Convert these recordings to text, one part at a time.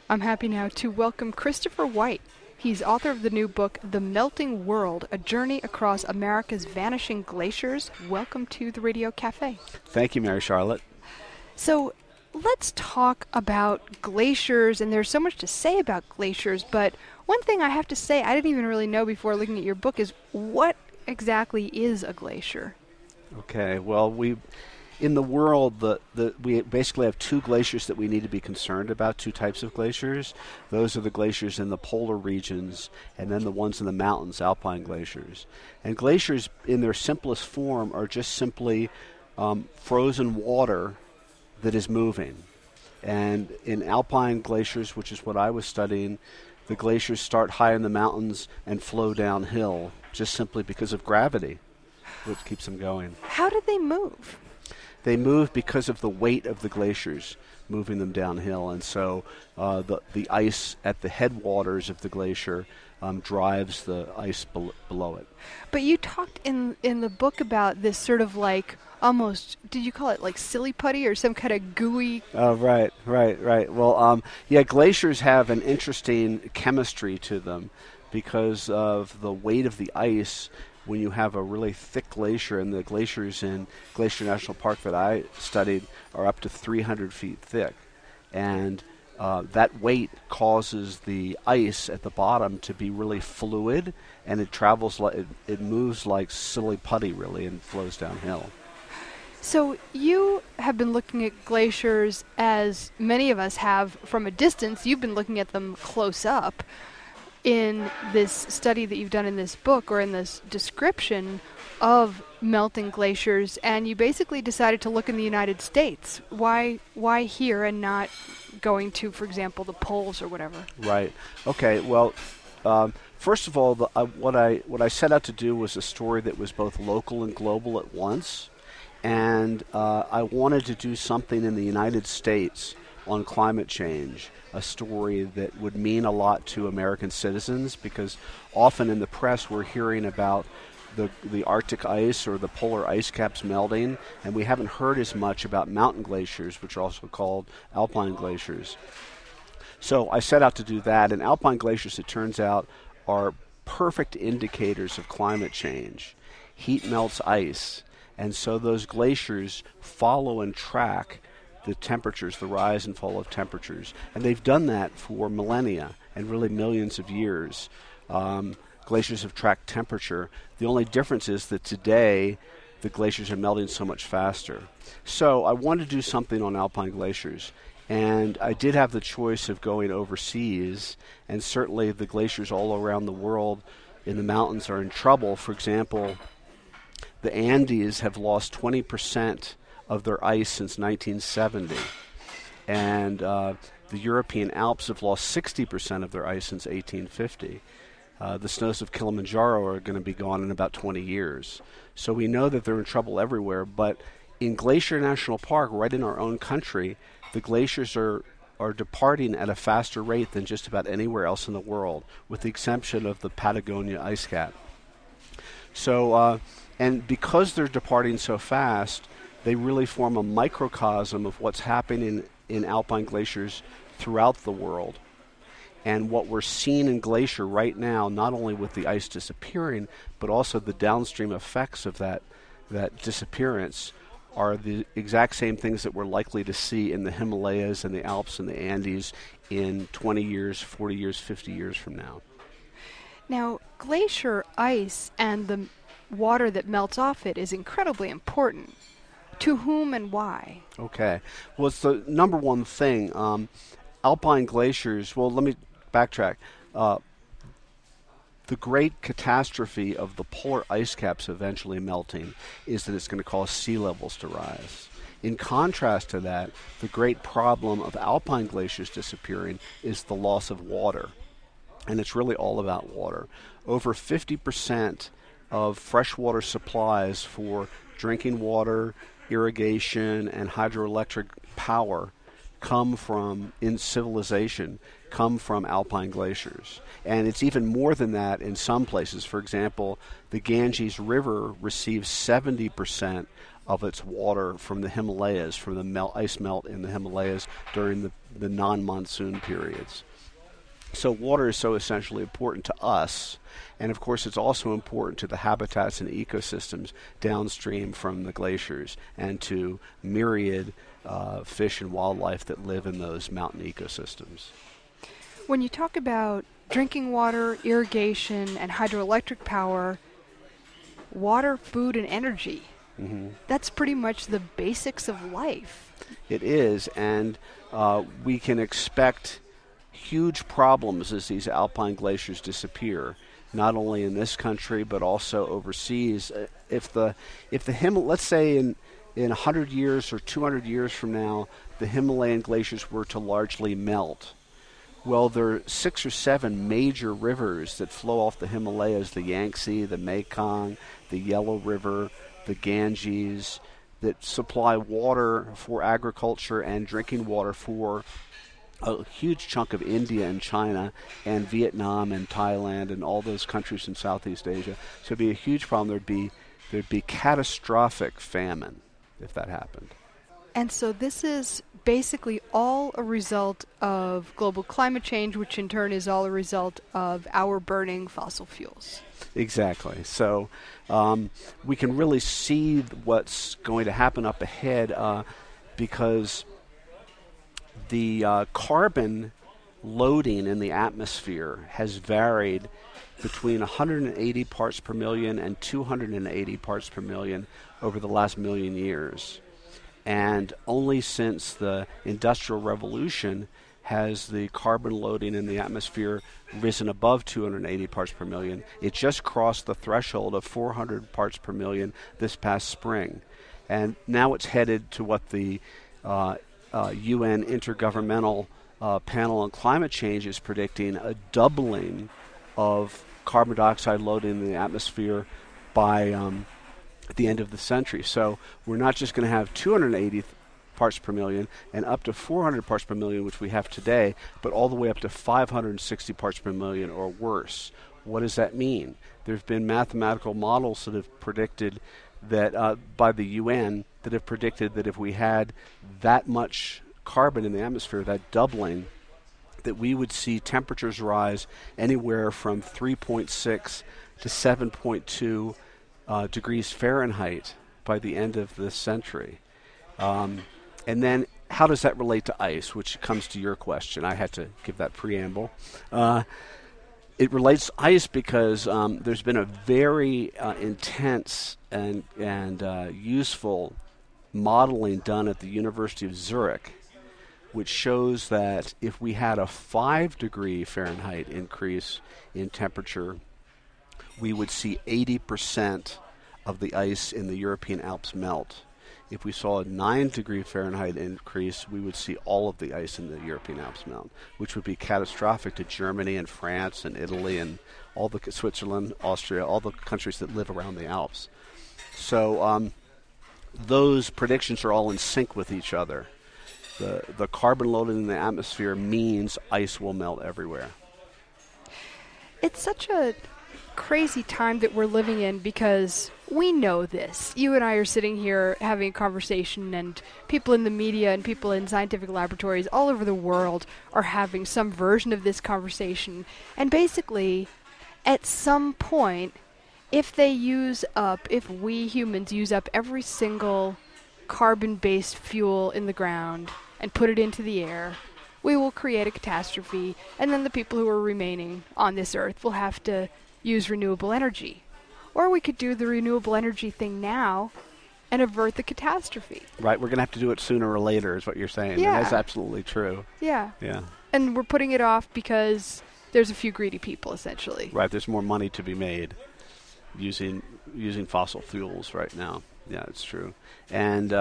I'm happy now to welcome Christopher White. He's author of the new book, The Melting World, A Journey Across America's Vanishing Glaciers. Welcome to the Radio Cafe. Thank you, Mary Charlotte. So let's talk about glaciers, and there's so much to say about glaciers, but one thing I have to say I didn't even really know before looking at your book is what exactly is a glacier? Okay, well, in the world, we basically have two glaciers that we need to be concerned about, two types of glaciers. Those are the glaciers in the polar regions, and then the ones in the mountains, alpine glaciers. And glaciers, in their simplest form, are just simply frozen water that is moving. And in alpine glaciers, which is what I was studying, the glaciers start high in the mountains and flow downhill, just simply because of gravity, which keeps them going. How do they move? They move because of the weight of the glaciers moving them downhill, and so the ice at the headwaters of the glacier drives the ice below it. But you talked in the book about this sort of like almost, did you call it like silly putty or some kind of gooey? Oh, right. Well, glaciers have an interesting chemistry to them because of the weight of the ice. When you have a really thick glacier, and the glaciers in Glacier National Park that I studied are up to 300 feet thick, and that weight causes the ice at the bottom to be really fluid, and it travels it moves like silly putty really, and flows downhill. So you have been looking at glaciers as many of us have from a distance. You've been looking at them close up. In this study that you've done in this book, or in this description of melting glaciers, and you basically decided to look in the United States. Why here and not going to, for example, the poles or whatever? Right. Okay. Well, first of all, what I set out to do was a story that was both local and global at once, and I wanted to do something in the United States on climate change, a story that would mean a lot to American citizens, because often in the press we're hearing about the Arctic ice or the polar ice caps melting, and we haven't heard as much about mountain glaciers, which are also called alpine glaciers. So I set out to do that, and alpine glaciers, it turns out, are perfect indicators of climate change. Heat melts ice, and so those glaciers follow and track the temperatures, the rise and fall of temperatures. And they've done that for millennia and really millions of years. Glaciers have tracked temperature. The only difference is that today the glaciers are melting so much faster. So I wanted to do something on alpine glaciers. And I did have the choice of going overseas, and certainly the glaciers all around the world in the mountains are in trouble. For example, the Andes have lost 20% of their ice since 1970, and the European Alps have lost 60% of their ice since 1850. The snows of Kilimanjaro are going to be gone in about 20 years. So we know that they're in trouble everywhere, but in Glacier National Park, right in our own country, the glaciers are departing at a faster rate than just about anywhere else in the world, with the exception of the Patagonia ice cap. So, and because they're departing so fast, they really form a microcosm of what's happening in alpine glaciers throughout the world. And what we're seeing in Glacier right now, not only with the ice disappearing, but also the downstream effects of that disappearance, are the exact same things that we're likely to see in the Himalayas and the Alps and the Andes in 20 years, 40 years, 50 years from now. Now, glacier ice and the water that melts off it is incredibly important. To whom and why? Okay. Well, it's the number one thing. Alpine glaciers, well, let me backtrack. The great catastrophe of the polar ice caps eventually melting is that it's going to cause sea levels to rise. In contrast to that, the great problem of alpine glaciers disappearing is the loss of water. And it's really all about water. Over 50% of freshwater supplies for drinking water, irrigation, and hydroelectric power come from alpine glaciers. And it's even more than that in some places. For example, the Ganges River receives 70% of its water from the Himalayas, from the ice melt in the Himalayas during the non-monsoon periods. So water is so essentially important to us, and of course it's also important to the habitats and ecosystems downstream from the glaciers and to myriad fish and wildlife that live in those mountain ecosystems. When you talk about drinking water, irrigation, and hydroelectric power, water, food, and energy, that's pretty much the basics of life. It is, and we can expect huge problems as these alpine glaciers disappear, not only in this country but also overseas. If the let's say in 100 years or 200 years from now, the Himalayan glaciers were to largely melt. Well, there are 6 or 7 major rivers that flow off the Himalayas: the Yangtze, the Mekong, the Yellow River, the Ganges, that supply water for agriculture and drinking water for a huge chunk of India and China and Vietnam and Thailand and all those countries in Southeast Asia. So it'd be a huge problem. There'd be catastrophic famine if that happened. And so this is basically all a result of global climate change, which in turn is all a result of our burning fossil fuels. Exactly. So we can really see what's going to happen up ahead because the carbon loading in the atmosphere has varied between 180 parts per million and 280 parts per million over the last million years. And only since the Industrial Revolution has the carbon loading in the atmosphere risen above 280 parts per million. It just crossed the threshold of 400 parts per million this past spring. And now it's headed to what the UN Intergovernmental Panel on Climate Change is predicting, a doubling of carbon dioxide loading in the atmosphere by the end of the century. So we're not just going to have 280 parts per million and up to 400 parts per million, which we have today, but all the way up to 560 parts per million or worse. What does that mean? There have been mathematical models that have predicted that by the UN that have predicted that if we had that much carbon in the atmosphere, that doubling, that we would see temperatures rise anywhere from 3.6 to 7.2 degrees Fahrenheit by the end of this century. And then how does that relate to ice, which comes to your question? I had to give that preamble. It relates to ice because there's been a very intense and useful modeling done at the University of Zurich, which shows that if we had a 5-degree Fahrenheit increase in temperature, we would see 80% of the ice in the European Alps melt. If we saw a 9-degree Fahrenheit increase, we would see all of the ice in the European Alps melt, which would be catastrophic to Germany and France and Italy and all the Switzerland, Austria, all the countries that live around the Alps. So those predictions are all in sync with each other. The carbon loading in the atmosphere means ice will melt everywhere. It's such a crazy time that we're living in because we know this. You and I are sitting here having a conversation, and people in the media and people in scientific laboratories all over the world are having some version of this conversation. And basically, at some point, if we humans use up every single carbon-based fuel in the ground and put it into the air, we will create a catastrophe, and then the people who are remaining on this earth will have to use renewable energy. Or we could do the renewable energy thing now and avert the catastrophe. Right, we're going to have to do it sooner or later is what you're saying. Yeah. And that's absolutely true. Yeah. Yeah. And we're putting it off because there's a few greedy people, essentially. Right, there's more money to be made using fossil fuels right now. Yeah, it's true. And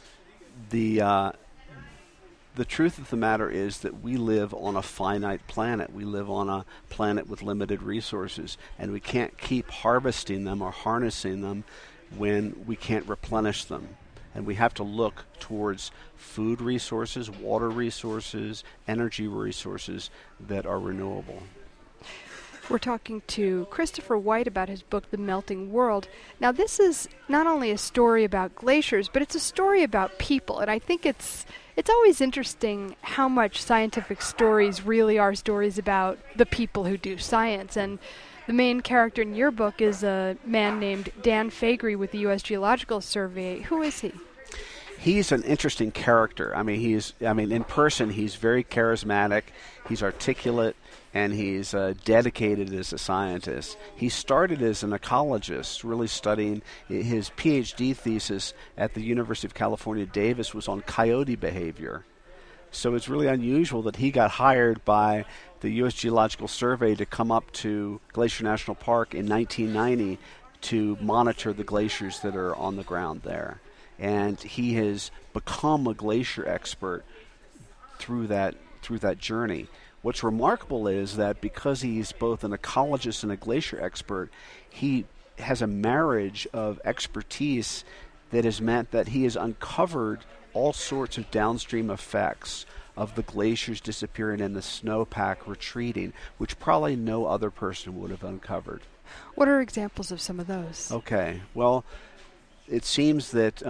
the truth of the matter is that we live on a finite planet. We live on a planet with limited resources, and we can't keep harvesting them or harnessing them when we can't replenish them. And we have to look towards food resources, water resources, energy resources that are renewable. We're talking to Christopher White about his book, The Melting World. Now, this is not only a story about glaciers, but it's a story about people. And I think it's always interesting how much scientific stories really are stories about the people who do science. And the main character in your book is a man named Dan Faegre with the U.S. Geological Survey. Who is he? He's an interesting character. In person, he's very charismatic. He's articulate, and he's dedicated as a scientist. He started as an ecologist, really studying. His PhD thesis at the University of California, Davis, was on coyote behavior. So it's really unusual that he got hired by the U.S. Geological Survey to come up to Glacier National Park in 1990 to monitor the glaciers that are on the ground there. And he has become a glacier expert through that journey. What's remarkable is that because he's both an ecologist and a glacier expert, he has a marriage of expertise that has meant that he has uncovered all sorts of downstream effects of the glaciers disappearing and the snowpack retreating, which probably no other person would have uncovered. What are examples of some of those? Okay, well, it seems that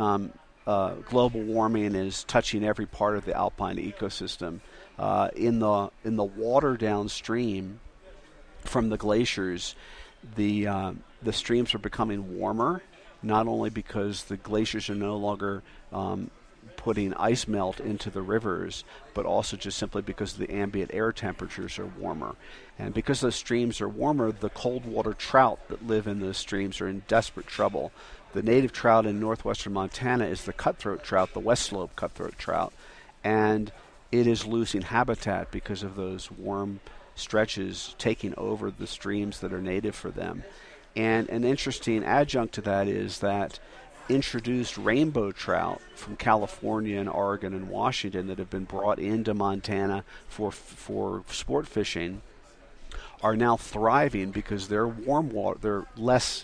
global warming is touching every part of the alpine ecosystem. In the water downstream from the glaciers, the streams are becoming warmer, not only because the glaciers are no longer putting ice melt into the rivers, but also just simply because the ambient air temperatures are warmer. And because those streams are warmer, the cold water trout that live in those streams are in desperate trouble. The native trout in northwestern Montana is the cutthroat trout, the West Slope cutthroat trout, and it is losing habitat because of those warm stretches taking over the streams that are native for them. And an interesting adjunct to that is that introduced rainbow trout from California and Oregon and Washington that have been brought into Montana for sport fishing are now thriving because they're warm water, they're less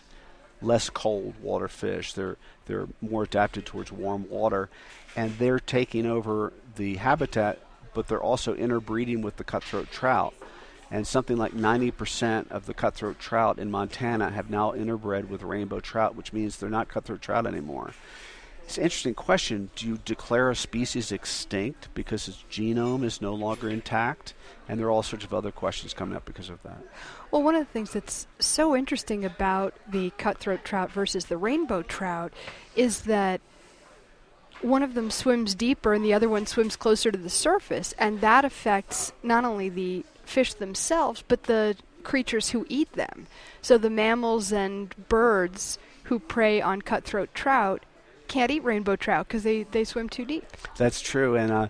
cold water fish. They're more adapted towards warm water, and they're taking over the habitat, but they're also interbreeding with the cutthroat trout. And something like 90% of the cutthroat trout in Montana have now interbred with rainbow trout, which means they're not cutthroat trout anymore. It's an interesting question. Do you declare a species extinct because its genome is no longer intact? And there are all sorts of other questions coming up because of that. Well, one of the things that's so interesting about the cutthroat trout versus the rainbow trout is that one of them swims deeper and the other one swims closer to the surface, and that affects not only the fish themselves, but the creatures who eat them. So the mammals and birds who prey on cutthroat trout can't eat rainbow trout because they swim too deep. That's true, and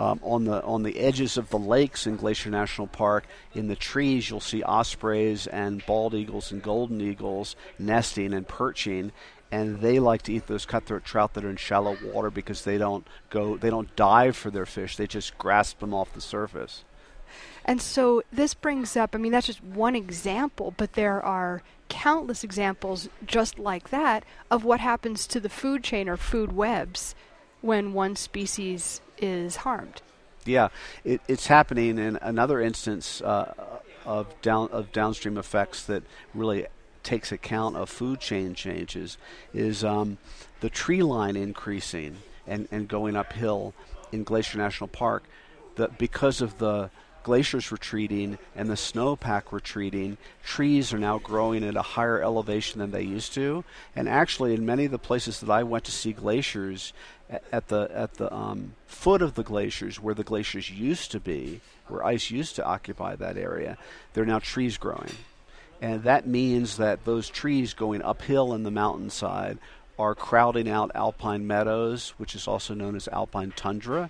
on the edges of the lakes in Glacier National Park, in the trees, you'll see ospreys and bald eagles and golden eagles nesting and perching, and they like to eat those cutthroat trout that are in shallow water because they don't dive for their fish; they just grasp them off the surface. And so this brings up, that's just one example, but there are countless examples just like that of what happens to the food chain or food webs when one species is harmed. Yeah, it's happening in another instance of downstream effects that really takes account of food chain changes is the tree line increasing and going uphill in Glacier National Park. Because of the glaciers retreating and the snowpack retreating, trees are now growing at a higher elevation than they used to. And actually, in many of the places that I went to see glaciers, at the foot of the glaciers, where the glaciers used to be, where ice used to occupy that area, there are now trees growing. And that means that those trees going uphill in the mountainside are crowding out alpine meadows, which is also known as alpine tundra.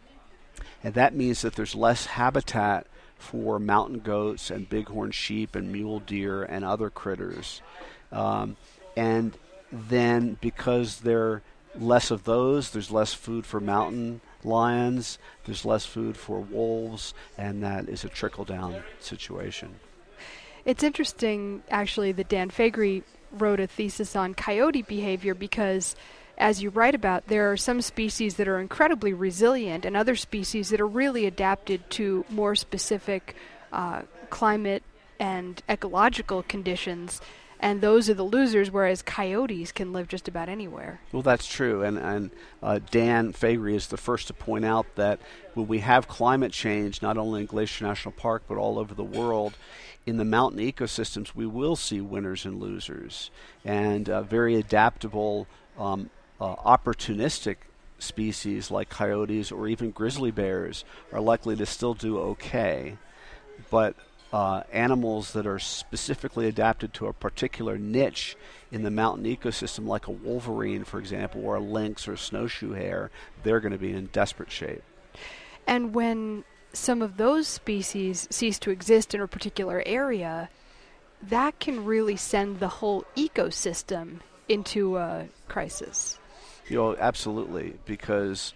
And that means that there's less habitat for mountain goats and bighorn sheep and mule deer and other critters. And then because there are less of those, there's less food for mountain lions, there's less food for wolves, and that is a trickle-down situation. It's interesting, actually, that Dan Faegre wrote a thesis on coyote behavior because, as you write about, there are some species that are incredibly resilient and other species that are really adapted to more specific climate and ecological conditions, and those are the losers, whereas coyotes can live just about anywhere. Well, that's true, and Dan Faegre is the first to point out that when we have climate change, not only in Glacier National Park but all over the world, in the mountain ecosystems, we will see winners and losers, and very adaptable, opportunistic species like coyotes or even grizzly bears are likely to still do okay, but animals that are specifically adapted to a particular niche in the mountain ecosystem, like a wolverine, for example, or a lynx or a snowshoe hare, they're going to be in desperate shape. And when some of those species cease to exist in a particular area, that can really send the whole ecosystem into a crisis. Absolutely, because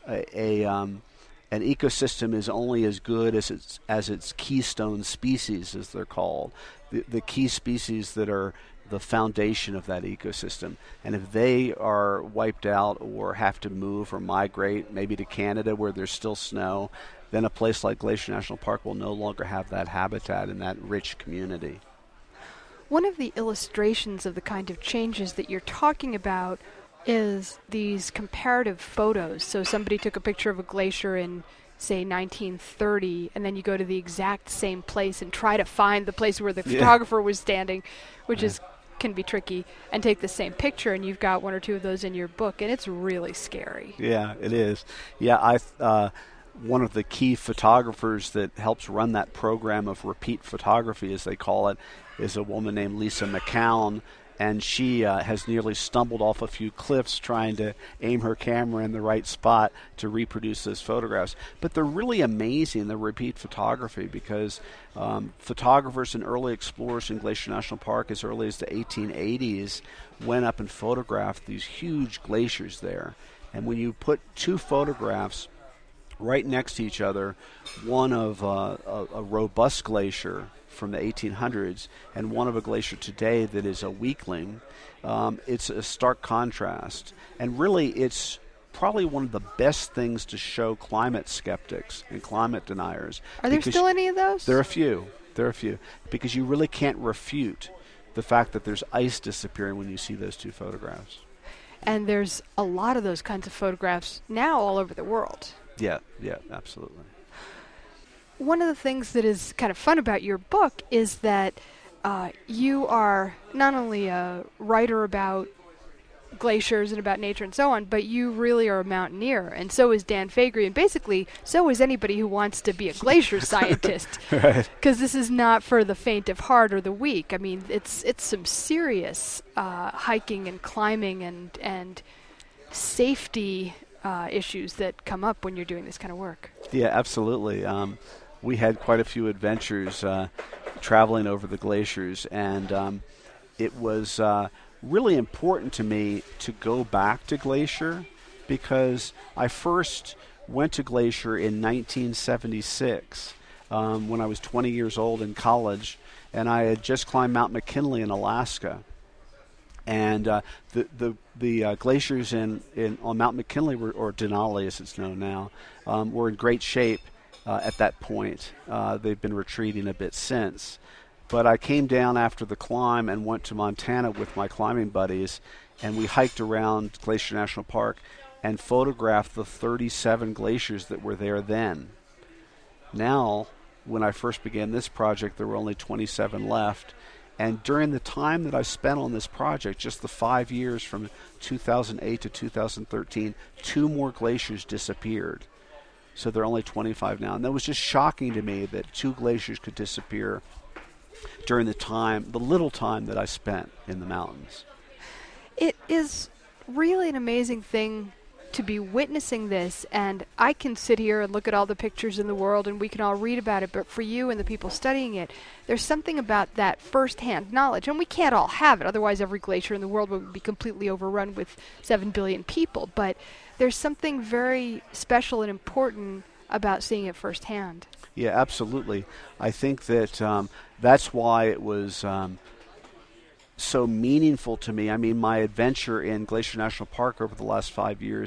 an ecosystem is only as good as its keystone species, as they're called, the key species that are the foundation of that ecosystem. And if they are wiped out or have to move or migrate, maybe to Canada where there's still snow, then a place like Glacier National Park will no longer have that habitat and that rich community. One of the illustrations of the kind of changes that you're talking about is these comparative photos. So somebody took a picture of a glacier in, say, 1930, and then you go to the exact same place and try to find the place where the photographer was standing, which can be tricky, and take the same picture, and you've got one or two of those in your book, and it's really scary. Yeah, it is. Yeah, one of the key photographers that helps run that program of repeat photography, as they call it, is a woman named Lisa McCown, and she has nearly stumbled off a few cliffs trying to aim her camera in the right spot to reproduce those photographs. But they're really amazing, the repeat photography, because photographers and early explorers in Glacier National Park as early as the 1880s went up and photographed these huge glaciers there. And when you put two photographs right next to each other, one of a robust glacier from the 1800s and one of a glacier today that is a weakling, it's a stark contrast. And really, it's probably one of the best things to show climate skeptics and climate deniers. Are there still any of those? There are a few. Because you really can't refute the fact that there's ice disappearing when you see those two photographs. And there's a lot of those kinds of photographs now all over the world. Yeah, absolutely. One of the things that is kind of fun about your book is that you are not only a writer about glaciers and about nature and so on, but you really are a mountaineer, and so is Dan Faegre, and basically so is anybody who wants to be a glacier scientist. Right. Because this is not for the faint of heart or the weak. I mean, it's some serious hiking and climbing and safety issues that come up when you're doing this kind of work. Yeah, absolutely. We had quite a few adventures traveling over the glaciers, and it was really important to me to go back to Glacier because I first went to Glacier in 1976 when I was 20 years old in college, and I had just climbed Mount McKinley in Alaska. And the glaciers on Mount McKinley, or Denali as it's known now, were in great shape at that point. They've been retreating a bit since. But I came down after the climb and went to Montana with my climbing buddies, and we hiked around Glacier National Park and photographed the 37 glaciers that were there then. Now, when I first began this project, there were only 27 left. And during the time that I spent on this project, just the 5 years from 2008 to 2013, 2 more glaciers disappeared. So there are only 25 now. And that was just shocking to me that 2 glaciers could disappear during the little time that I spent in the mountains. It is really an amazing thing to be witnessing this, and I can sit here and look at all the pictures in the world and we can all read about it, but for you and the people studying it, there's something about that first-hand knowledge, and we can't all have it, otherwise every glacier in the world would be completely overrun with 7 billion people, but there's something very special and important about seeing it firsthand. Yeah, absolutely. I think that that's why it was so meaningful to me. I mean, my adventure in Glacier National Park over the last 5 years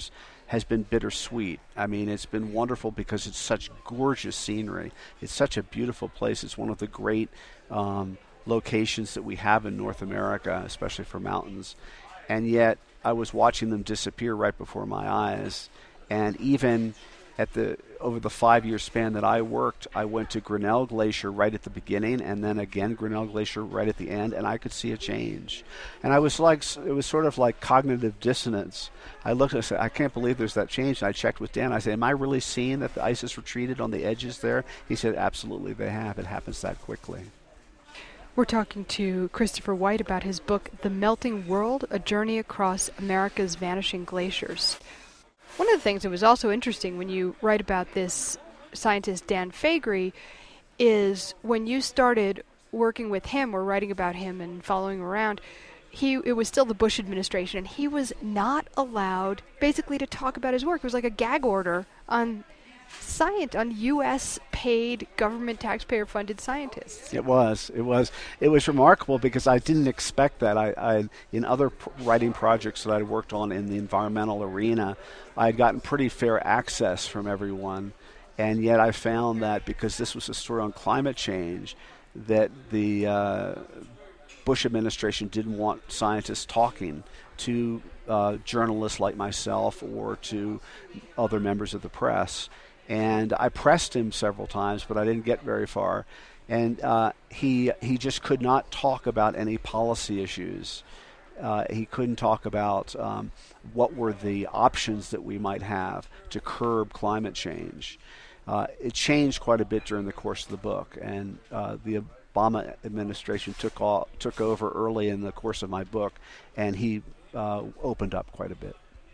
has been bittersweet. I mean, it's been wonderful because it's such gorgeous scenery. It's such a beautiful place. It's one of the great locations that we have in North America, especially for mountains. And yet I was watching them disappear right before my eyes. And even over the 5-year span that I worked, I went to Grinnell Glacier right at the beginning, and then again Grinnell Glacier right at the end, and I could see a change. And it was sort of like cognitive dissonance. I looked and I said, I can't believe there's that change. And I checked with Dan. I said, am I really seeing that the ice has retreated on the edges there? He said, absolutely, they have. It happens that quickly. We're talking to Christopher White about his book, The Melting World, A Journey Across America's Vanishing Glaciers. One of the things that was also interesting when you write about this scientist, Dan Faegre, is when you started working with him or writing about him and following him around, it was still the Bush administration, and he was not allowed basically to talk about his work. It was like a gag order on U.S. paid government taxpayer-funded scientists. It was remarkable because I didn't expect that. I in other writing projects that I worked on in the environmental arena, I had gotten pretty fair access from everyone, and yet I found that because this was a story on climate change, that the Bush administration didn't want scientists talking to journalists like myself or to other members of the press. And I pressed him several times, but I didn't get very far. And he just could not talk about any policy issues. He couldn't talk about what were the options that we might have to curb climate change. It changed quite a bit during the course of the book, and the Obama administration took over early in the course of my book, and he opened up quite a bit.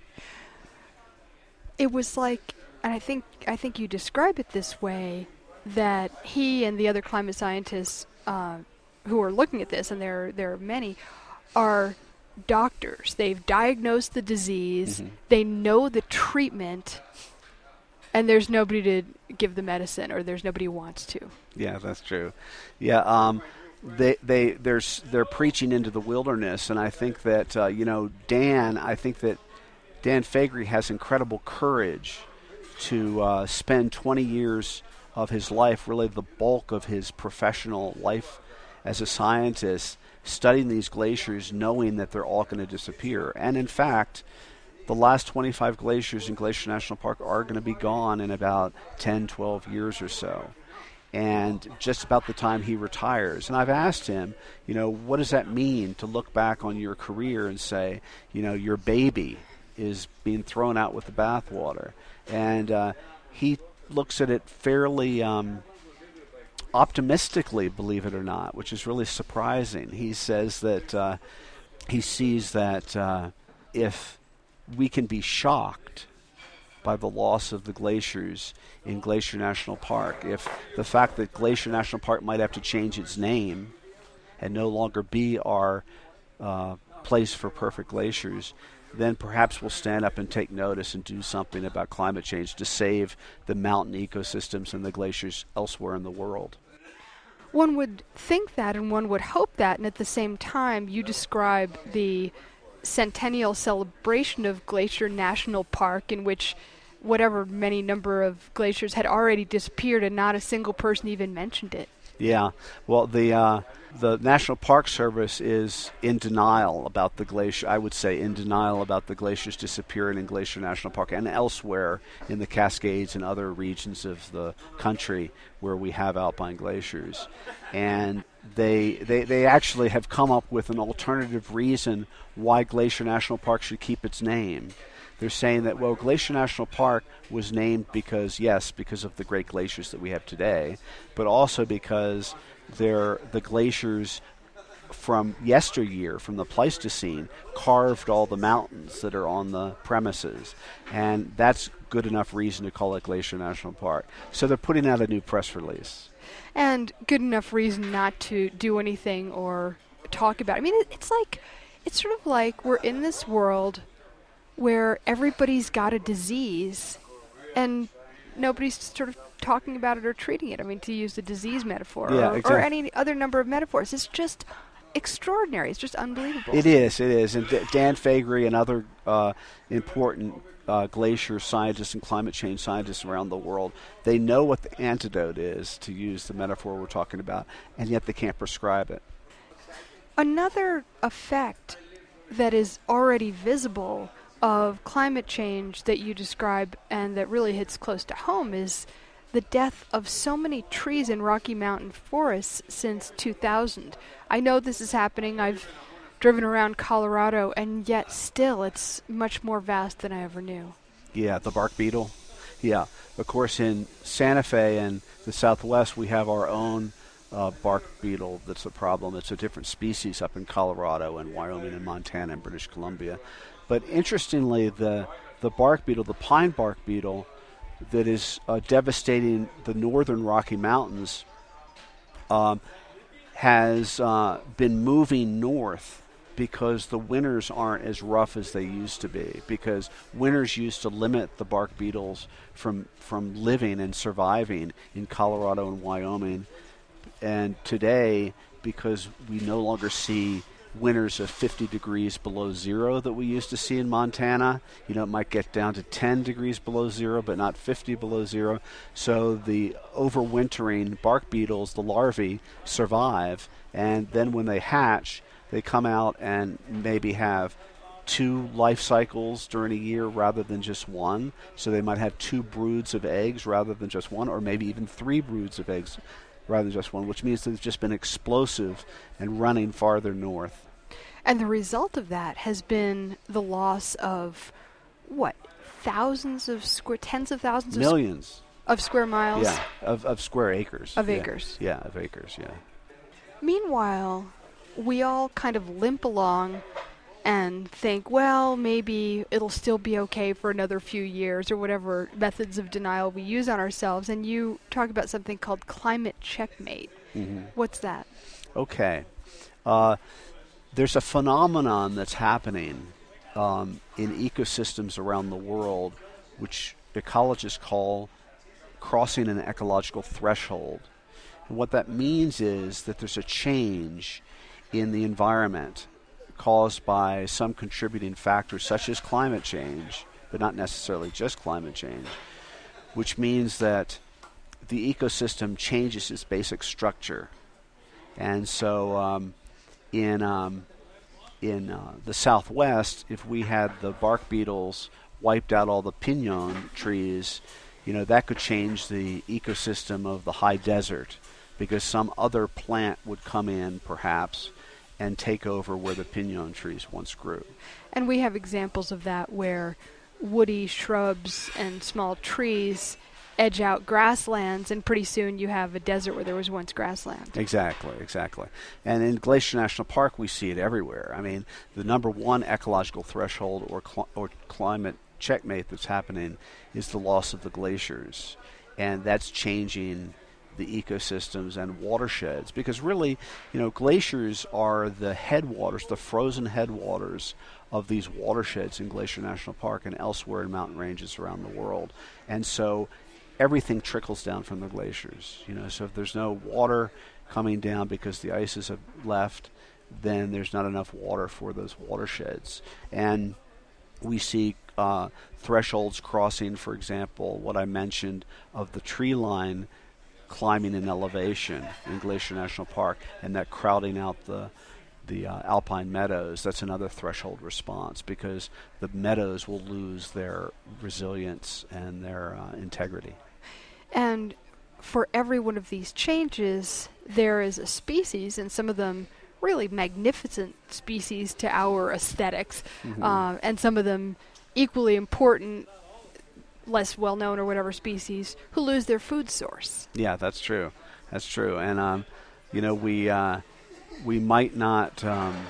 It was like, and I think you describe it this way, that he and the other climate scientists who are looking at this, and there are many, are doctors. They've diagnosed the disease, they know the treatment, and there's nobody to give the medicine, or there's nobody who wants to. Yeah, that's true. Yeah, they're preaching into the wilderness, and I think that Dan Faegre has incredible courage to spend 20 years of his life, really the bulk of his professional life as a scientist, studying these glaciers, knowing that they're all going to disappear. And in fact, the last 25 glaciers in Glacier National Park are going to be gone in about 10, 12 years or so. And just about the time he retires. And I've asked him, what does that mean to look back on your career and say, your baby is being thrown out with the bathwater? And he looks at it fairly optimistically, believe it or not, which is really surprising. He says that he sees that if we can be shocked by the loss of the glaciers in Glacier National Park, if the fact that Glacier National Park might have to change its name and no longer be our place for perfect glaciers, then perhaps we'll stand up and take notice and do something about climate change to save the mountain ecosystems and the glaciers elsewhere in the world. One would think that, and one would hope that, and at the same time you describe the centennial celebration of Glacier National Park, in which whatever many number of glaciers had already disappeared and not a single person even mentioned it. Yeah, well, the National Park Service is in denial about the glacier. I would say in denial about the glaciers disappearing in Glacier National Park and elsewhere in the Cascades and other regions of the country where we have alpine glaciers. And they actually have come up with an alternative reason why Glacier National Park should keep its name. They're saying that, well, Glacier National Park was named because of the great glaciers that we have today, but also because the glaciers from yesteryear, from the Pleistocene, carved all the mountains that are on the premises. And that's good enough reason to call it Glacier National Park. So they're putting out a new press release. And good enough reason not to do anything or talk about it. I mean, it's sort of like we're in this world where everybody's got a disease and nobody's sort of talking about it or treating it. I mean, to use the disease metaphor or any other number of metaphors. It's just extraordinary. It's just unbelievable. It is. And Dan Faegre and other important glacier scientists and climate change scientists around the world. They know what the antidote is, to use the metaphor we're talking about, and yet they can't prescribe it. Another effect that is already visible of climate change that you describe and that really hits close to home is the death of so many trees in Rocky Mountain forests since 2000. I know this is happening. I've driven around Colorado, and yet still it's much more vast than I ever knew. Yeah, the bark beetle. Yeah, of course in Santa Fe and the Southwest we have our own bark beetle that's a problem. It's a different species up in Colorado and Wyoming and Montana and British Columbia. But interestingly, the bark beetle, the pine bark beetle, that is devastating the northern Rocky Mountains, has been moving north because the winters aren't as rough as they used to be, because winters used to limit the bark beetles from living and surviving in Colorado and Wyoming. And today, because we no longer see winters of 50 degrees below zero that we used to see in Montana, it might get down to 10 degrees below zero, but not 50 below zero. So the overwintering bark beetles, the larvae, survive, and then when they hatch, they come out and maybe have 2 life cycles during a year rather than just one. So they might have 2 broods of eggs rather than just one, or maybe even 3 broods of eggs rather than just one, which means they've just been explosive and running farther north. And the result of that has been the loss of, tens of thousands millions of square miles? Yeah, of square acres. Of acres. Yeah, of acres, yeah. Meanwhile, we all kind of limp along and think, well, maybe it'll still be okay for another few years, or whatever methods of denial we use on ourselves. And you talk about something called climate checkmate. Mm-hmm. What's that? Okay. There's a phenomenon that's happening in ecosystems around the world, which ecologists call crossing an ecological threshold. And what that means is that there's a change in the environment caused by some contributing factors such as climate change, but not necessarily just climate change, which means that the ecosystem changes its basic structure. And so in the Southwest, if we had the bark beetles wiped out all the pinon trees, that could change the ecosystem of the high desert, because some other plant would come in perhaps and take over where the pinon trees once grew. And we have examples of that where woody shrubs and small trees edge out grasslands, and pretty soon you have a desert where there was once grassland. Exactly. And in Glacier National Park, we see it everywhere. I mean, the number one ecological threshold or climate checkmate that's happening is the loss of the glaciers. And that's changing the ecosystems and watersheds, because really, glaciers are the headwaters, the frozen headwaters of these watersheds in Glacier National Park and elsewhere in mountain ranges around the world. And so everything trickles down from the glaciers. So if there's no water coming down because the ices have left, then there's not enough water for those watersheds. And we see thresholds crossing, for example, what I mentioned of the tree line climbing in elevation in Glacier National Park, and that crowding out the alpine meadows. That's another threshold response, because the meadows will lose their resilience and their integrity. And for every one of these changes, there is a species, and some of them really magnificent species to our aesthetics, and some of them equally important, less well-known or whatever species, who lose their food source. Yeah, that's true. And, we might not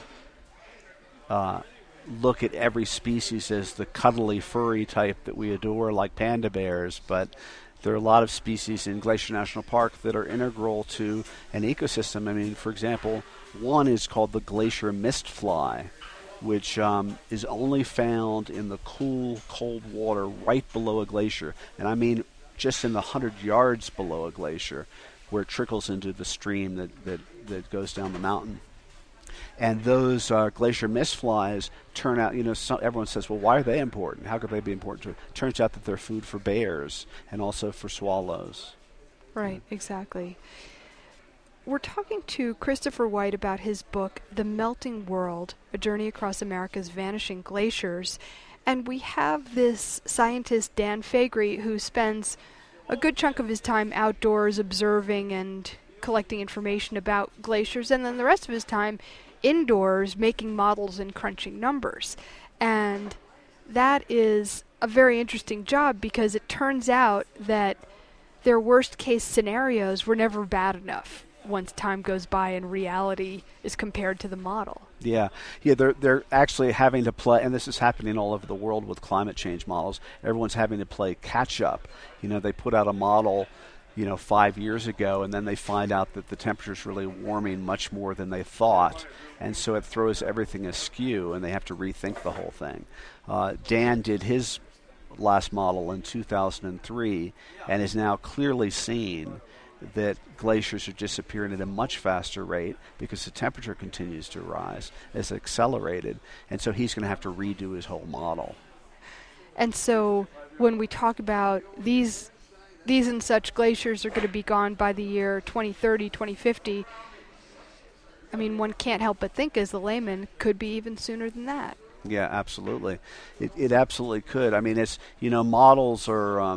look at every species as the cuddly, furry type that we adore, like panda bears, but there are a lot of species in Glacier National Park that are integral to an ecosystem. I mean, for example, one is called the glacier mistfly, which is only found in the cool, cold water right below a glacier. And I mean just in the 100 yards below a glacier, where it trickles into the stream that goes down the mountain. And those glacier mist flies turn out, everyone says, well, why are they important? How could they be important to it? Turns out that they're food for bears and also for swallows. Right, exactly. We're talking to Christopher White about his book, The Melting World, A Journey Across America's Vanishing Glaciers. And we have this scientist, Dan Faegre, who spends a good chunk of his time outdoors observing and collecting information about glaciers, and then the rest of his time indoors making models and crunching numbers. And that is a very interesting job because it turns out that their worst case scenarios were never bad enough once time goes by and reality is compared to the model. Yeah, they're actually having to play, and this is happening all over the world with climate change models. Everyone's having to play catch up. They put out a model, 5 years ago, and then they find out that the temperature's really warming much more than they thought, and so it throws everything askew, and they have to rethink the whole thing. Dan did his last model in 2003, and is now clearly seen that glaciers are disappearing at a much faster rate because the temperature continues to rise. It's accelerated, and so he's going to have to redo his whole model. And so when we talk about these and such glaciers are going to be gone by the year 2030, 2050, I mean, one can't help but think as the layman could be even sooner than that. Yeah, absolutely. It absolutely could. I mean, it's, models are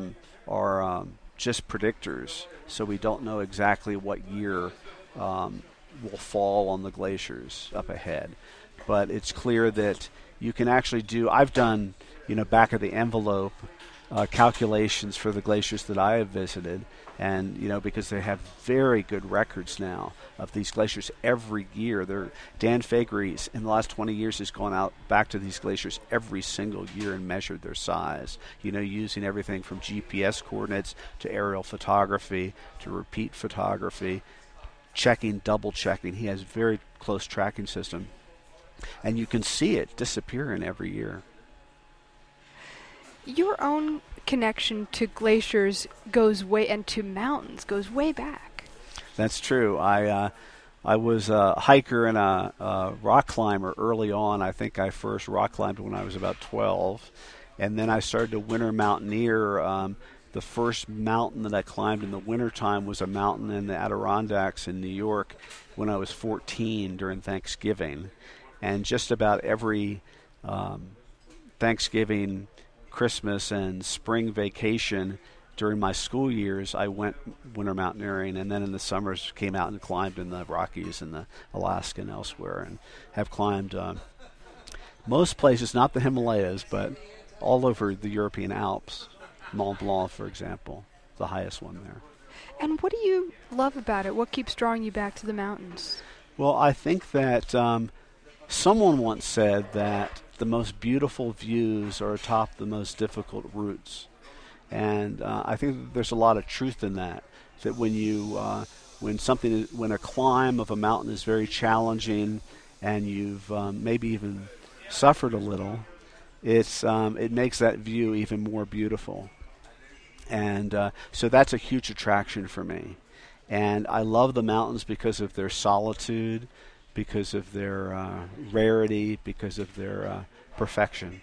just predictors, so we don't know exactly what year will fall on the glaciers up ahead. But it's clear that you can actually do, I've done, back of the envelope calculations for the glaciers that I have visited, and because they have very good records now of these glaciers every year. Dan Faegre in the last 20 years has gone out back to these glaciers every single year and measured their size, using everything from GPS coordinates to aerial photography to repeat photography, double checking. He has a very close tracking system, and you can see it disappearing every year. Your own connection to glaciers and to mountains goes way back. That's true. I was a hiker and a rock climber early on. I think I first rock climbed when I was about 12, and then I started to winter mountaineer. The first mountain that I climbed in the wintertime was a mountain in the Adirondacks in New York when I was 14 during Thanksgiving. And just about every Thanksgiving, Christmas, and spring vacation during my school years, I went winter mountaineering, and then in the summers came out and climbed in the Rockies and the Alaska and elsewhere, and have climbed most places, not the Himalayas, but all over the European Alps. Mont Blanc, for example, the highest one there. And what do you love about it? What keeps drawing you back to the mountains? Well, I think that someone once said that the most beautiful views are atop the most difficult routes. And I think that there's a lot of truth in that. That when when a climb of a mountain is very challenging, and you've maybe even suffered a little, it makes that view even more beautiful. And so that's a huge attraction for me. And I love the mountains because of their solitude, because of their rarity, because of their perfection.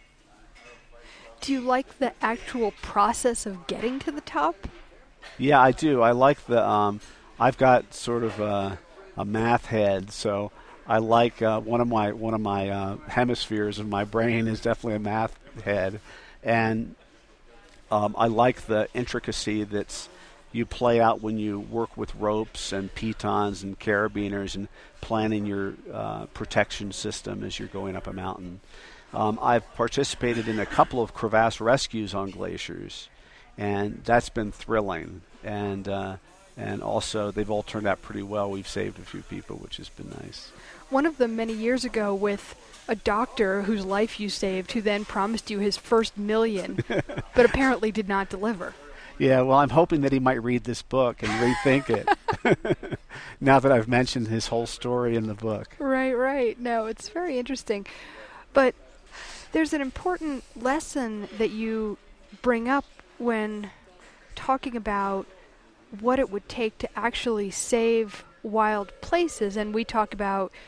Do you like the actual process of getting to the top? Yeah, I do. I like I've got sort of a math head, so I like one of my hemispheres of my brain is definitely a math head, and I like the intricacy that's you play out when you work with ropes and pitons and carabiners and planning your protection system as you're going up a mountain. I've participated in a couple of crevasse rescues on glaciers, and that's been thrilling. And also, they've all turned out pretty well. We've saved a few people, which has been nice. One of them many years ago with a doctor whose life you saved, who then promised you his first $1 million, but apparently did not deliver. Yeah, well, I'm hoping that he might read this book and rethink it, now that I've mentioned his whole story in the book. Right. No, it's very interesting. But there's an important lesson that you bring up when talking about what it would take to actually save wild places. And we talk about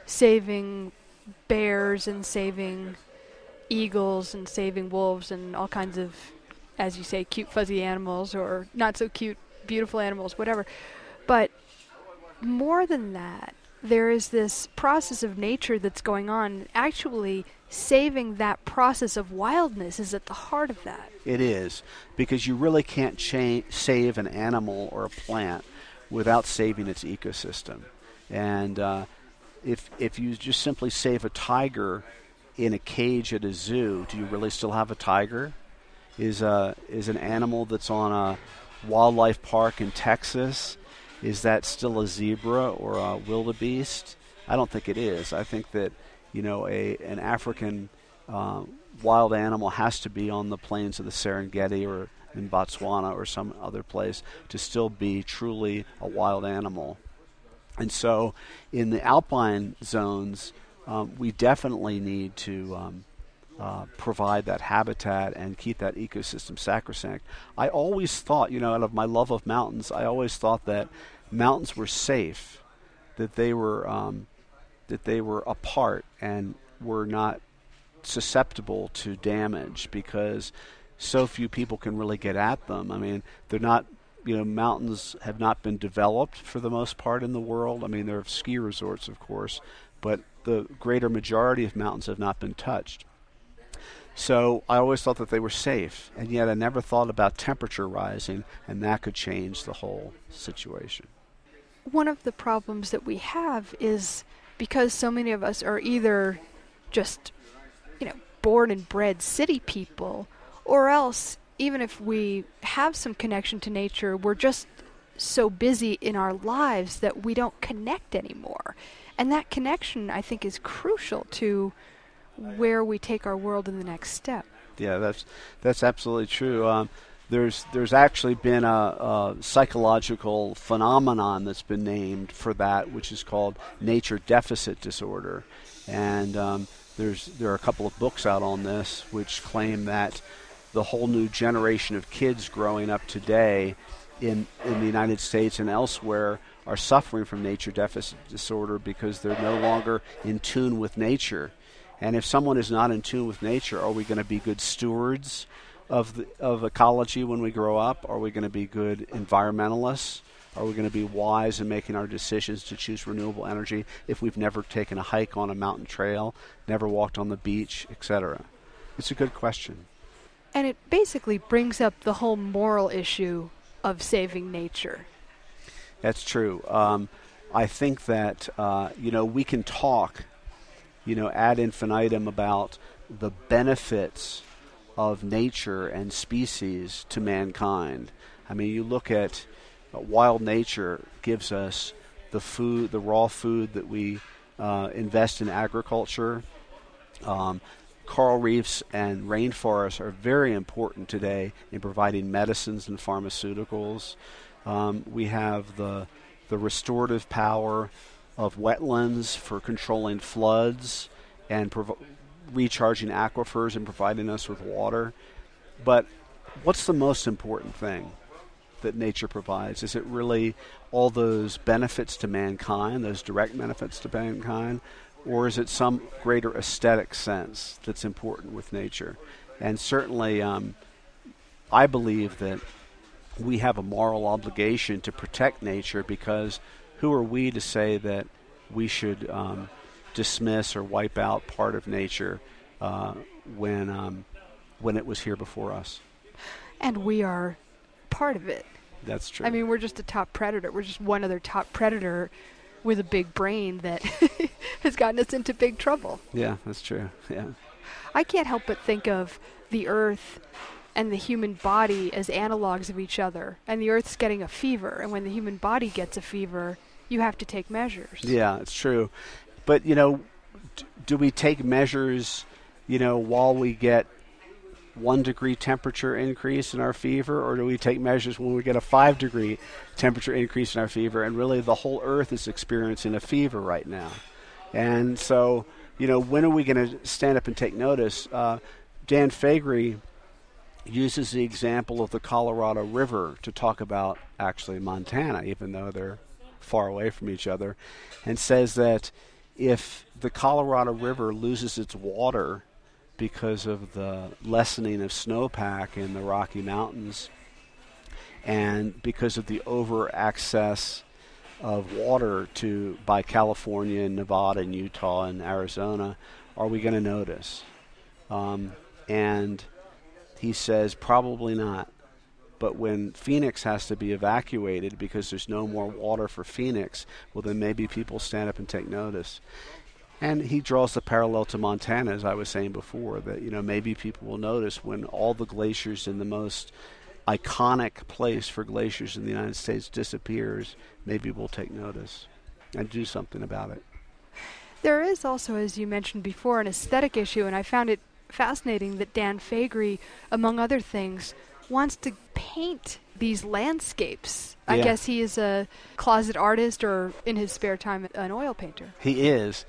saving bears and saving eagles and saving wolves and all kinds of, as you say, cute fuzzy animals or not so cute, beautiful animals, whatever. But more than that, there is this process of nature that's going on. Actually, saving that process of wildness is at the heart of that. It is, because you really can't save an animal or a plant without saving its ecosystem. And if you just simply save a tiger in a cage at a zoo, do you really still have a tiger? Is an animal that's on a wildlife park in Texas, is that still a zebra or a wildebeest? I don't think it is. I think that, an African wild animal has to be on the plains of the Serengeti or in Botswana or some other place to still be truly a wild animal. And so in the alpine zones, we definitely need to provide that habitat and keep that ecosystem sacrosanct. I always thought, out of my love of mountains, I always thought that mountains were safe, that they were apart and were not susceptible to damage because so few people can really get at them. I mean, they're not, mountains have not been developed for the most part in the world. I mean, there are ski resorts, of course, but the greater majority of mountains have not been touched. So I always thought that they were safe, and yet I never thought about temperature rising, and that could change the whole situation. One of the problems that we have is because so many of us are either just, born and bred city people, or else, even if we have some connection to nature, we're just so busy in our lives that we don't connect anymore. And that connection, I think, is crucial to where we take our world in the next step. Yeah, that's absolutely true. There's actually been a psychological phenomenon that's been named for that, which is called nature deficit disorder. And there are a couple of books out on this which claim that the whole new generation of kids growing up today in the United States and elsewhere are suffering from nature deficit disorder because they're no longer in tune with nature. And if someone is not in tune with nature, are we going to be good stewards of ecology when we grow up? Are we going to be good environmentalists? Are we going to be wise in making our decisions to choose renewable energy if we've never taken a hike on a mountain trail, never walked on the beach, etc.? It's a good question. And it basically brings up the whole moral issue of saving nature. That's true. I think that, we can talk, ad infinitum about the benefits of nature and species to mankind. I mean, you look at wild nature gives us the food, the raw food that we invest in agriculture. Coral reefs and rainforests are very important today in providing medicines and pharmaceuticals. We have the restorative power of wetlands for controlling floods and recharging aquifers and providing us with water. But what's the most important thing that nature provides? Is it really all those benefits to mankind, those direct benefits to mankind, or is it some greater aesthetic sense that's important with nature? And certainly I believe that we have a moral obligation to protect nature, because who are we to say that we should dismiss or wipe out part of nature when it was here before us? And we are part of it. That's true. I mean, we're just a top predator. We're just one other top predator with a big brain that has gotten us into big trouble. Yeah, that's true. Yeah. I can't help but think of the Earth and the human body as analogs of each other. And the Earth's getting a fever, and when the human body gets a fever, you have to take measures. Yeah, it's true. But, do we take measures, while we get 1 degree temperature increase in our fever, or do we take measures when we get a 5 degree temperature increase in our fever? And really the whole Earth is experiencing a fever right now. And so, when are we going to stand up and take notice? Dan Faegre uses the example of the Colorado River to talk about actually Montana, even though they're far away from each other, and says that if the Colorado River loses its water because of the lessening of snowpack in the Rocky Mountains and because of the over access of water by California and Nevada and Utah and Arizona, are we going to notice? And he says probably not. But when Phoenix has to be evacuated because there's no more water for Phoenix, well, then maybe people stand up and take notice. And he draws the parallel to Montana, as I was saying before, that maybe people will notice when all the glaciers in the most iconic place for glaciers in the United States disappears, maybe we'll take notice and do something about it. There is also, as you mentioned before, an aesthetic issue, and I found it fascinating that Dan Faegre, among other things, wants to paint these landscapes. Yeah. I guess he is a closet artist, or in his spare time an oil painter. He is.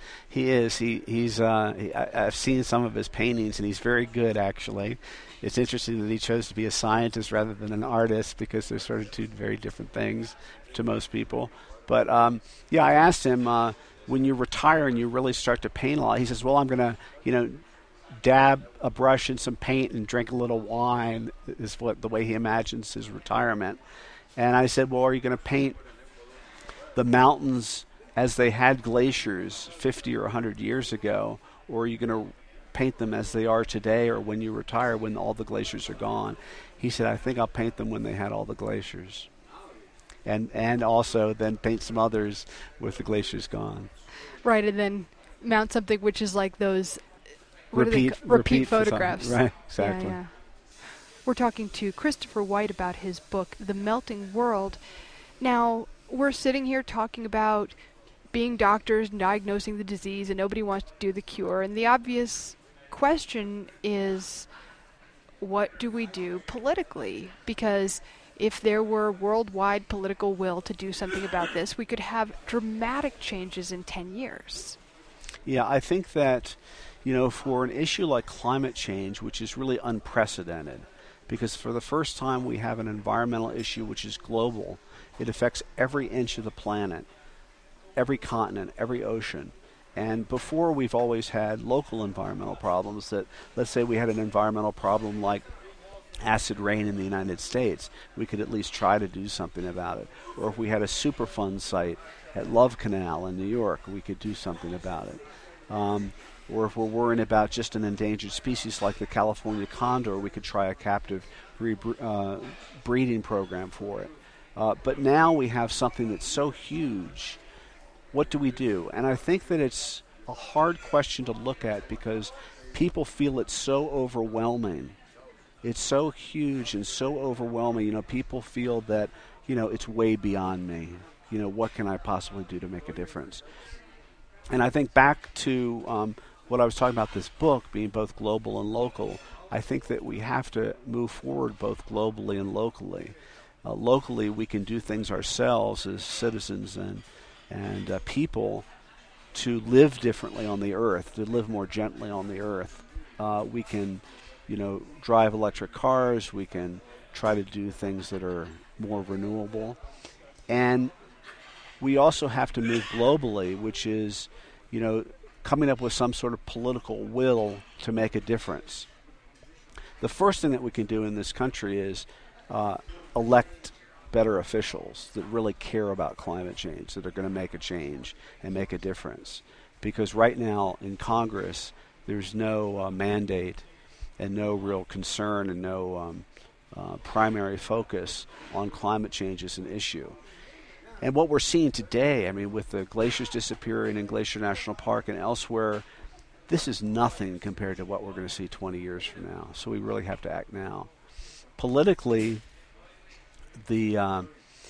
I've seen some of his paintings, and he's very good, actually. It's interesting that he chose to be a scientist rather than an artist, because they're sort of two very different things to most people. But I asked him, when you retire and you really start to paint a lot, he says, well, I'm going to, dab a brush in some paint and drink a little wine, is the way he imagines his retirement. And I said, well, are you going to paint the mountains as they had glaciers 50 or 100 years ago, or are you going to paint them as they are today, or when you retire, when all the glaciers are gone? He said, I think I'll paint them when they had all the glaciers. And also then paint some others with the glaciers gone. Right, and then mount something which is like those repeat photographs. Right, exactly. Yeah. We're talking to Christopher White about his book, The Melting World. Now, we're sitting here talking about being doctors and diagnosing the disease, and nobody wants to do the cure. And the obvious question is, what do we do politically? Because if there were worldwide political will to do something about this, we could have dramatic changes in 10 years. Yeah, I think that, for an issue like climate change, which is really unprecedented, because for the first time we have an environmental issue which is global. It affects every inch of the planet, every continent, every ocean. And before, we've always had local environmental problems that, let's say we had an environmental problem like acid rain in the United States, we could at least try to do something about it. Or if we had a Superfund site at Love Canal in New York, we could do something about it. Or if we're worrying about just an endangered species like the California condor, we could try a captive breeding program for it. But now we have something that's so huge. What do we do? And I think that it's a hard question to look at because people feel it's so overwhelming. It's so huge and so overwhelming. People feel that, it's way beyond me. What can I possibly do to make a difference? And I think back to what I was talking about, this book being both global and local, I think that we have to move forward both globally and locally. Locally, we can do things ourselves as citizens and people to live differently on the earth, to live more gently on the earth. We can, drive electric cars. We can try to do things that are more renewable. And we also have to move globally, which is, coming up with some sort of political will to make a difference. The first thing that we can do in this country is elect better officials that really care about climate change, that are going to make a change and make a difference. Because right now in Congress, there's no mandate and no real concern and no primary focus on climate change as an issue. And what we're seeing today, with the glaciers disappearing in Glacier National Park and elsewhere, this is nothing compared to what we're going to see 20 years from now. So we really have to act now. Politically, the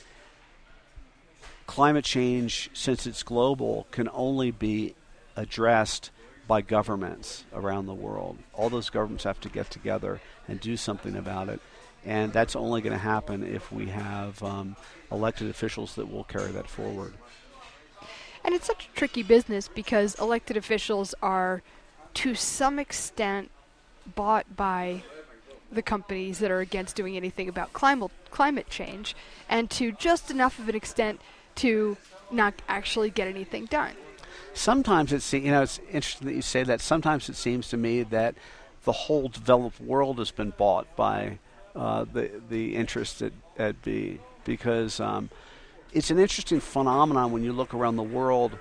climate change, since it's global, can only be addressed by governments around the world. All those governments have to get together and do something about it. And that's only going to happen if we have elected officials that will carry that forward. And it's such a tricky business because elected officials are, to some extent, bought by the companies that are against doing anything about climate change, and to just enough of an extent to not actually get anything done. Sometimes it's interesting that you say that. Sometimes it seems to me that the whole developed world has been bought by the interest at B, because it's an interesting phenomenon when you look around the world.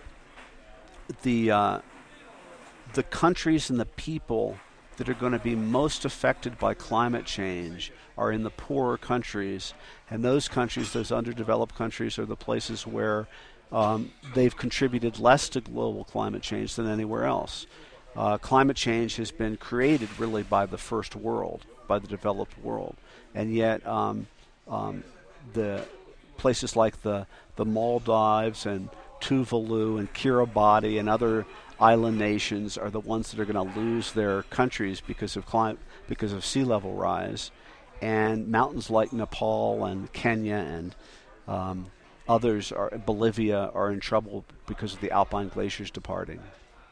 The countries and the people that are going to be most affected by climate change are in the poorer countries, and those countries, those underdeveloped countries, are the places where they've contributed less to global climate change than anywhere else. Climate change has been created really by the first world, by the developed world, and yet the places like the Maldives and Tuvalu and Kiribati and other island nations are the ones that are going to lose their countries because of sea level rise, and mountains like Nepal and Kenya and others, Bolivia, are in trouble because of the alpine glaciers departing.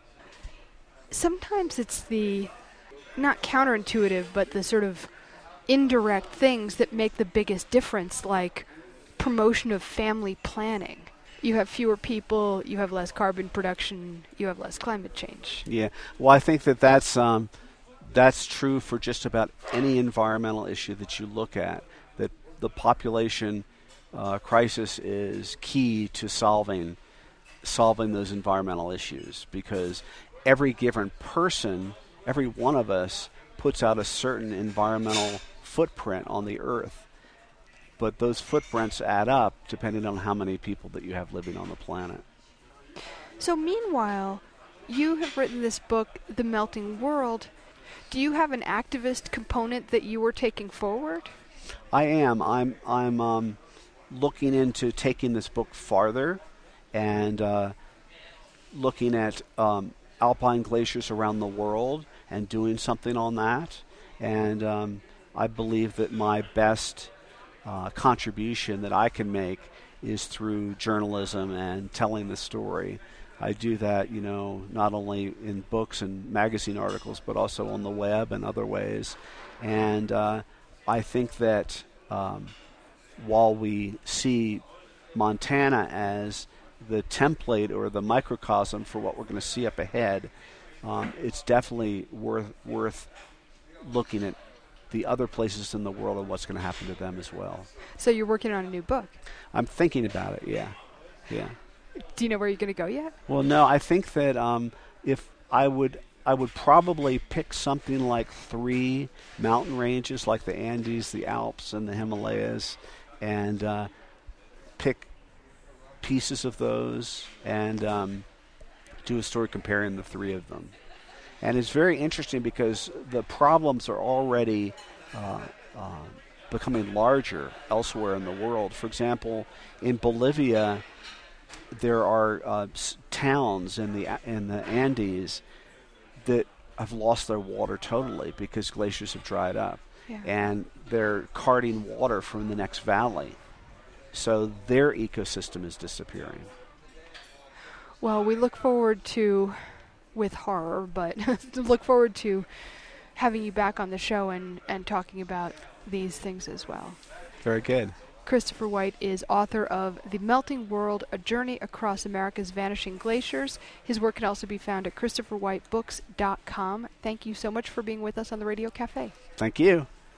Sometimes it's the not counterintuitive, but the sort of indirect things that make the biggest difference, like promotion of family planning. You have fewer people, you have less carbon production, you have less climate change. Yeah, well, I think that's true for just about any environmental issue that you look at, that the population crisis is key to solving those environmental issues, because every given person, every one of us, puts out a certain environmental footprint on the earth. But those footprints add up depending on how many people that you have living on the planet. So meanwhile, you have written this book, The Melting World. Do you have an activist component that you were taking forward? I am. I'm looking into taking this book farther and looking at alpine glaciers around the world and doing something on that. And I believe that my best contribution that I can make is through journalism and telling the story. I do that, not only in books and magazine articles, but also on the web and other ways. And I think that while we see Montana as the template or the microcosm for what we're going to see up ahead, it's definitely worth looking at the other places in the world and what's going to happen to them as well. So you're working on a new book? I'm thinking about it, yeah. Do you know where you're going to go yet? Well, no, I think that if I would probably pick something like 3 mountain ranges, like the Andes, the Alps, and the Himalayas, and pick pieces of those and do a story comparing the 3 of them. And it's very interesting because the problems are already becoming larger elsewhere in the world. For example, in Bolivia, there are towns in the Andes that have lost their water totally because glaciers have dried up. Yeah. And they're carting water from the next valley. So their ecosystem is disappearing. Well, we look forward to, with horror, but look forward to having you back on the show and talking about these things as well. Very good. Christopher White is author of The Melting World, A Journey Across America's Vanishing Glaciers. His work can also be found at ChristopherWhiteBooks.com. Thank you so much for being with us on the Radio Cafe. Thank you.